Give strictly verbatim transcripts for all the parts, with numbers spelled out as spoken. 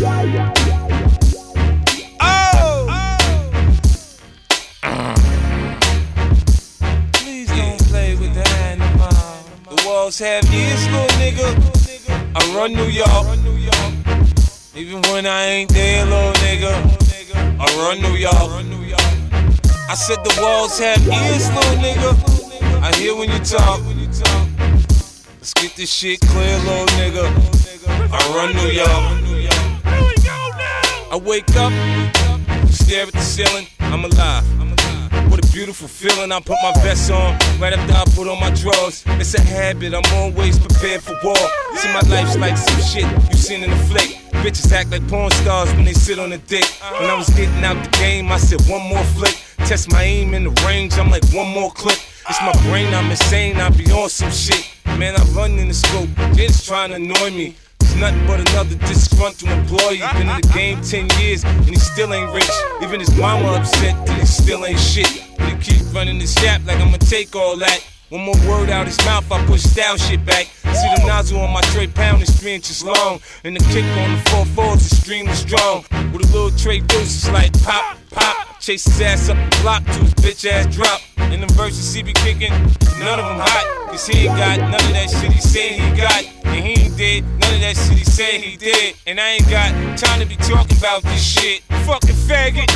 Oh! Please don't play with the animal. The walls have ears, little nigga. I run New York. Even when I ain't there, little nigga. I run New York. I said the walls have ears, little nigga. I hear when you talk. Let's get this shit clear, little nigga. I run New York. I wake up, stare at the ceiling, I'm alive. What a beautiful feeling, I put my vest on right after I put on my drawers. It's a habit, I'm always prepared for war. See, my life's like some shit you seen in the flick. Bitches act like porn stars when they sit on a dick. When I was getting out the game, I said one more flick. Test my aim in the range, I'm like one more clip. It's my brain, I'm insane, I be on some shit. Man, I run in the scope, they just trying to annoy me. It's nothing but another disgruntled employee. Been in the game ten years and he still ain't rich. Even his mama upset that he still ain't shit. But he keep running this yap like I'ma take all that. One more word out his mouth, I push down shit back. See the nozzle on my tray pound is three inches long. And the kick on the four fours is extremely strong. With a little tray deuce, it's like pop, pop. Chase his ass up the block to his bitch ass drop. In the verses he be kicking, none of them hot. Cause he ain't got none of that shit he said he got. And he ain't did none of that shit he said he did. And I ain't got time to be talking about this shit. Fucking faggot.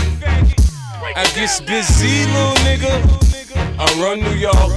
I get busy, little nigga. I run New York.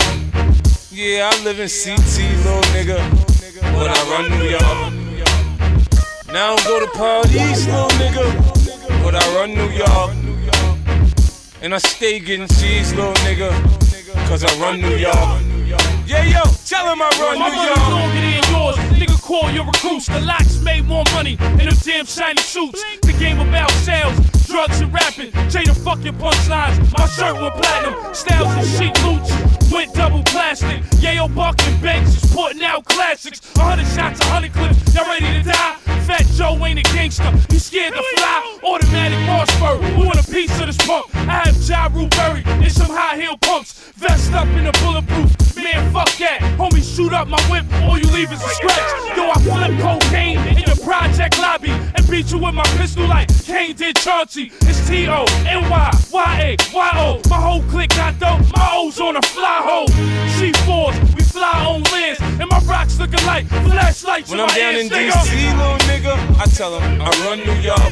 Yeah, I live in C T, little nigga. But I run New York. Now I don't go to parties, little nigga. But I run New York. And I stay getting cheese, little nigga. Cause I run New York. Yeah, yo, tell him I run My New money York. longer than yours. Nigga, call your recruits. The locks made more money in them damn shiny suits. The game about sales, drugs and rapping. Jay the fucking punchlines. My shirt went platinum. Styles and chic loots went double plastic. Yayo Buck and Banks is putting out classics. A hundred shots, a hundred clips. Y'all ready to die? Fat Joe ain't a gangster. He scared to fly. Automatic Mossberg. Who want a piece of this pump? I have Ja Rule buried in some high heel pumps. Vest up in a bulletproof. Man, fuck that. Homie, shoot up my whip. All you leave is a scratch. Yo, I flip cocaine in the project lobby and beat you with my pistol like Kane did Chauncey. It's T O N Y Y A Y O. My whole clique got dope. My O's on a fly hole. C fours, we fly on lands. And my rocks looking like flashlights. When in I'm my down hands, in D nigga. C, little nigga, I tell him I run New York.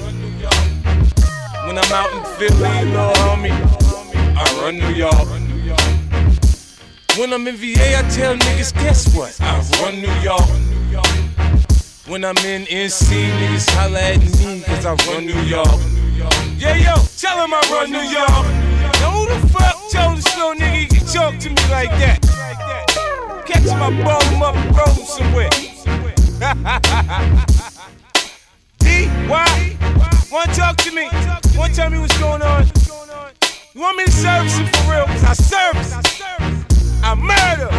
When I'm out in Philly, little homie, I run New York. When I'm in V A, I tell niggas, guess what? I run New York. When I'm in N C, niggas holla at me, cause I run New York. Yeah, yo, tell him I run New York. Now who the fuck told this little nigga he can talk to me like that? Catch him, I ball him up and roll him somewhere. D, why? Wanna talk to me? Wanna tell me what's going on? You want me to service him for real? Cause I service. I murder.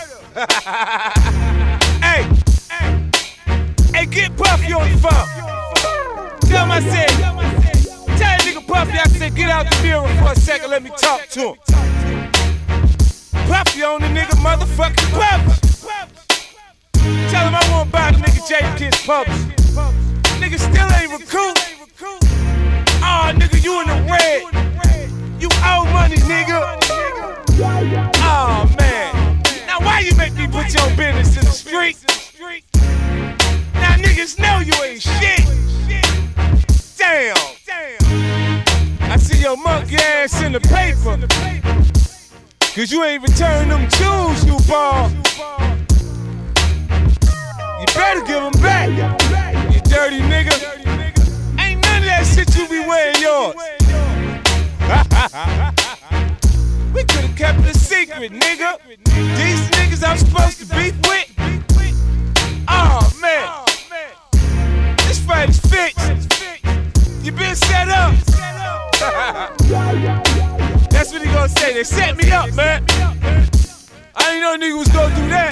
Hey, hey, get Puffy on the phone. Tell him I said, tell that nigga Puffy I said get out the mirror for a second, let me talk to him. Puffy on the nigga motherfucking Puffy. Tell him I won't buy the nigga Jadakiss Publishing. Nigga still ain't recruit. Aw, oh, nigga, you in the red. You owe money, nigga. Oh man, now why you make me put your business in the street? Now niggas know you ain't shit. Damn, I see your monkey ass in the paper. Cause you ain't returned them jewels you bought. You better give them back, you dirty nigga. Ain't none of that shit you be wearing yours. We could've kept it a secret, nigga. These niggas I'm supposed to beef with. Oh man, this fight is fixed. You been set up. That's what he gonna say. They set me up, man. I didn't know nigga was gonna do that.